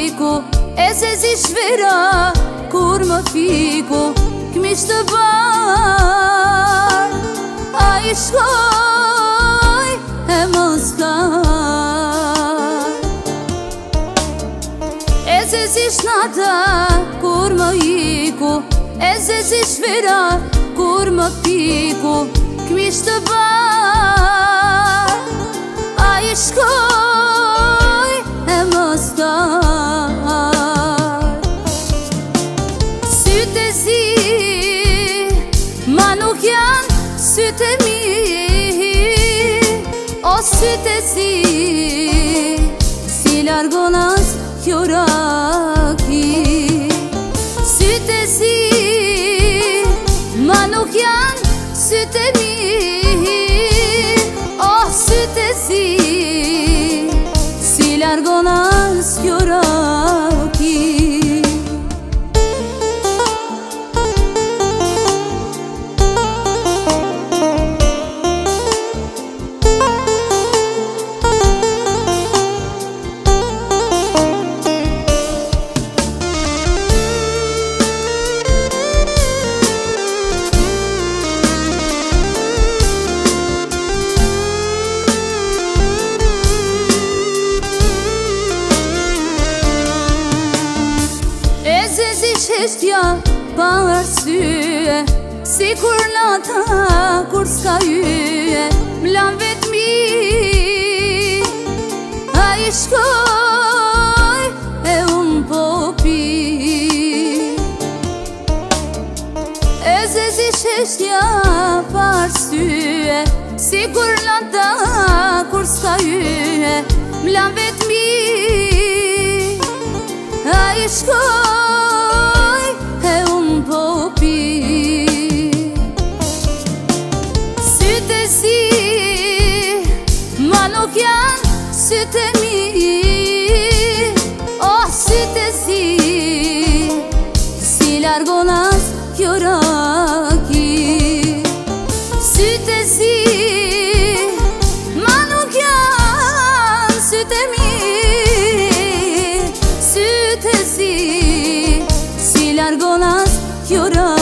iku, e se si shvera kur më fiku, këmish të bar, a i shkoj e mos kar. E se si shnata kur më iku, e se si shvera kur më fiku, këmish të bar, a i shkoj e mos kar. Sytë e zi, ma nuk janë sytë e mi, o sytë e zi, si largonas kjo raki. Sytë e zi, ma nuk janë sytë e mi, o sytë e zi, si largonas kjo raki. Qeshtja pa arsye, si kur nata kur s'ka yje, m'lan vetmi, a i shkoj e unë po pi. E se si qeshtja pa arsye, si kur nata kur s'ka yje, m'lan vetmi, a i shkoj e unë po pi. Sytë e zi, ma nuk janë sytë e mi, o sytë e zi, si largonas kjo raki. Sytë e zi, ma nuk janë sytë e mi, sytë e zi, si largonas kjo raki.